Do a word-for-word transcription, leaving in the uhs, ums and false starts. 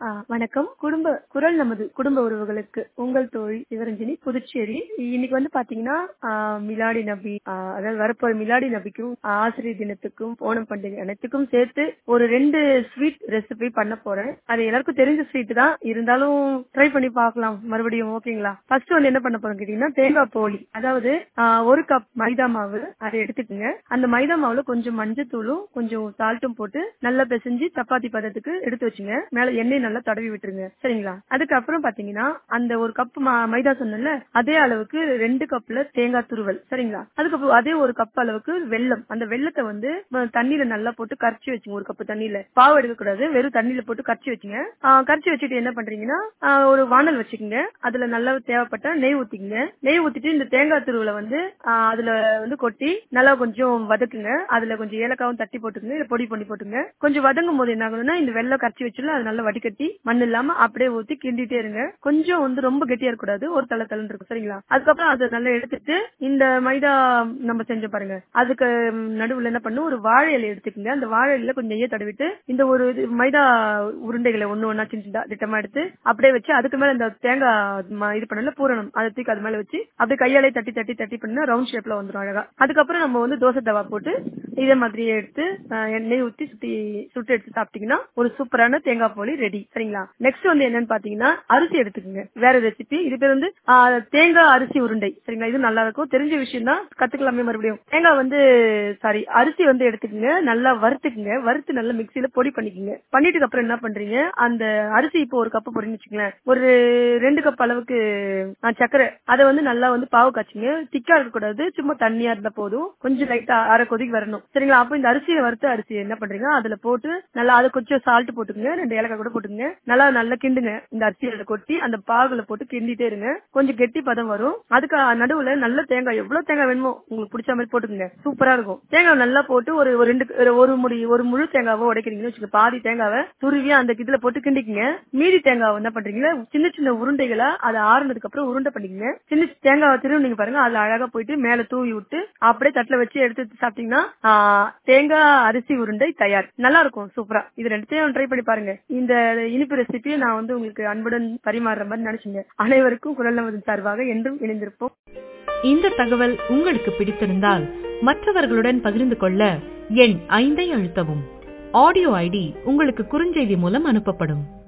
ஆ, வணக்கம். குடும்ப குரல் நமது குடும்ப உறவுகளுக்கு உங்கள் தோழி சிவரஞ்சனி, புதுச்சேரி. இன்னைக்கு வந்து பாத்தீங்கன்னா ஆ, மிலாடி நபி, ஆ, அதாவது வரப்போற மிலாடி நபிக்கும் ஆசிரியர் தினத்துக்கும் ஓணம் பண்டிகை அனைத்துக்கும் சேர்த்து ஒரு ரெண்டு ஸ்வீட் ரெசிபி பண்ண போறேன். அது எல்லாருக்கும் தெரிஞ்ச ஸ்வீட் தான், இருந்தாலும் ட்ரை பண்ணி பார்க்கலாம் மறுபடியும். ஓகேங்களா? ஃபர்ஸ்ட் வந்து என்ன பண்ண போறோம் கேட்டீங்கன்னா, தேங்காய் போலி. அதாவது ஆ, ஒரு கப் மைதா மாவு அதை எடுத்துக்கங்க. அந்த மைதா மாவுல கொஞ்சம் மஞ்சத்தூளும் கொஞ்சம் சால்ட்டும் போட்டு நல்லா பிசைஞ்சு சப்பாத்தி பதத்துக்கு எடுத்து வச்சுங்க. மேல எண்ணெய் நல்லா தடவி விட்டுருங்க. சரிங்களா? அதுக்கப்புறம் பாத்தீங்கன்னா அந்த ஒரு கப் மைதா சொன்னல அதே அளவுக்கு ரெண்டு கப்ல தேங்காய் துருவல். சரிங்களா? அதுக்கப்புறம் அதே ஒரு கப் அளவுக்கு வெல்லம். அந்த வெல்லத்தை வந்து ம, தண்ணியில நல்லா போட்டு கரைச்சி வச்சுங்க. ஒரு கப் தண்ணியில பாவு எடுக்க கூடாது, வெறும் தண்ணியில போட்டு கரைச்சி வச்சுங்க. ஆ, கரைச்சி வச்சுட்டு என்ன பண்றீங்கன்னா ஆ, ஒரு வானல் வச்சுக்கோங்க. அதுல நல்லா தேவைப்பட்ட நெய் ஊத்திக்கங்க. நெய் ஊத்திட்டு இந்த தேங்காய் துருவலை வந்து ஆ, அதுல வந்து கொட்டி நல்லா கொஞ்சம் வதக்குங்க. அதுல கொஞ்சம் ஏலக்காவும் தட்டி போட்டுக்கங்க, இல்ல பொடி பண்ணி போட்டுங்க. கொஞ்சம் வதங்கும் போது என்ன ஆகணும்னா இந்த வெள்ளம் கரைச்சி வச்சுல அது நல்லா வடிகட்டி மண் இல்லாம அப்படியே ஊத்தி கிண்டிட்டே இருங்க. கொஞ்சம் வந்து ரொம்ப கெட்டியா இருக்கக்கூடாது, ஒரு தலை தலை இருக்கும். சரிங்களா? அதுக்கப்புறம் அதை நல்லா எடுத்துட்டு இந்த மைதா நம்ம செஞ்ச பாருங்க, அதுக்கு நடுவுல என்ன பண்ணும், ஒரு வாழை இலை எடுத்துக்கங்க. அந்த வாழை இலையில கொஞ்சம் நெய்யை தடவிட்டு இந்த ஒரு இது மைதா உருண்டைகளை ஒண்ணு ஒன்னா சின்ன சின்ன திட்டமா எடுத்து அப்படியே வச்சு அதுக்கு மேல இந்த தேங்காய் ம- இது பண்ணல பூரணம் அதை தூக்கி அது மேல வச்சு அப்படியே கையாலே தட்டி தட்டி தட்டி பண்ணா ரவுண்ட் ஷேப்ல வந்துடும் அழகா. அதுக்கப்புறம் நம்ம வந்து தோசை தவா போட்டு இதே மாதிரியே எடுத்து அஹ், எண்ணெய் ஊத்தி சுத்தி சுட்டு எடுத்து சாப்பிட்டீங்கன்னா ஒரு சூப்பரான தேங்காய் போலி ரெடி. சரிங்களா? நெக்ஸ்ட் வந்து என்னன்னு பாத்தீங்கன்னா அரிசி எடுத்துக்கோங்க. வேற ரெசிபி. இது பேர் வந்து ஆஹ், தேங்காய் அரிசி உருண்டை. சரிங்களா? இது நல்லா இருக்கும், தெரிஞ்ச விஷயம் தான், கத்துக்கலாமே மறுபடியும். தேங்காய் வந்து சாரி அரிசி வந்து எடுத்துக்கோங்க, நல்லா வறுத்துக்குங்க. வறுத்து நல்லா மிக்சியில பொடி பண்ணிக்கோங்க. பண்ணிட்டு அப்புறம் என்ன பண்றீங்க, அந்த அரிசி இப்போ ஒரு கப் போடுறீங்கன்னு வச்சுக்கோங்களேன், ஒரு ரெண்டு கப் அளவுக்கு ஆஹ், சர்க்கரை அதை வந்து நல்லா வந்து பாவு காய்ச்சிங்க. திக்கா இருக்க கூடாது, சும்மா தண்ணியா இருந்தா போதும். கொஞ்சம் லைட்டா அரை கொதிக்கு வரணும். சரிங்களா? அப்போ இந்த அரிசியை வறுத்த அரிசி என்ன பண்றீங்க, அதுல போட்டு நல்லா அதை கொஞ்சம் சால்ட் போட்டுக்குங்க, ரெண்டு ஏலக்காய் கூட போட்டுங்க. நல்லா நல்லா கிண்டுங்க. இந்த அரிசியில கொட்டி அந்த பாகுல போட்டு கிண்டிட்டே இருங்க. கொஞ்சம் கெட்டி பதம் வரும். அதுக்கு நடுவுல நல்ல தேங்காய், எவ்வளவு தேங்காய் வேணுமோ உங்களுக்கு பிடிச்ச மாதிரி போட்டுக்குங்க. சூப்பரா இருக்கும். தேங்காய் நல்லா போட்டு ஒரு ஒரு ரெண்டு ஒரு முடி ஒரு முழு தேங்காவை உடைக்கிறீங்கன்னு வச்சுக்கோங்க. பாதி தேங்காவை துருவி அந்த இதுல போட்டு கிண்டிக்குங்க. மீதி தேங்காவை என்ன பண்றீங்க, சின்ன சின்ன உருண்டைகளா அதை ஆறுனதுக்கு அப்புறம் உருண்டை பண்ணிக்கங்க. சின்ன தேங்காவை திரும்ப நீங்க பாருங்க, அதுல அழகா போயிட்டு மேல தூவி விட்டு அப்படியே தட்டுல வச்சு எடுத்து சாப்பிட்டீங்கன்னா ஆஹ், தேங்காய் அரிசி உருண்டை தயார். நல்லா இருக்கும், சூப்பரா. இது ரெண்டுத்தையும் ட்ரை பண்ணி பாருங்க. இந்த இனிப்பு ரெசிபியை நான் வந்து உங்களுக்கு அன்புடன் பரிமாறுற மாதிரி நினைச்சுங்க. அனைவருக்கும் குரல் நமது சார்பாக என்றும் இணைந்திருப்போம். இந்த தகவல் உங்களுக்கு பிடித்திருந்தால் மற்றவர்களுடன் பகிர்ந்து கொள்ள எண் ஐந்தை அழுத்தவும். ஆடியோ ஐடி உங்களுக்கு குறுஞ்செய்தி மூலம் அனுப்பப்படும்.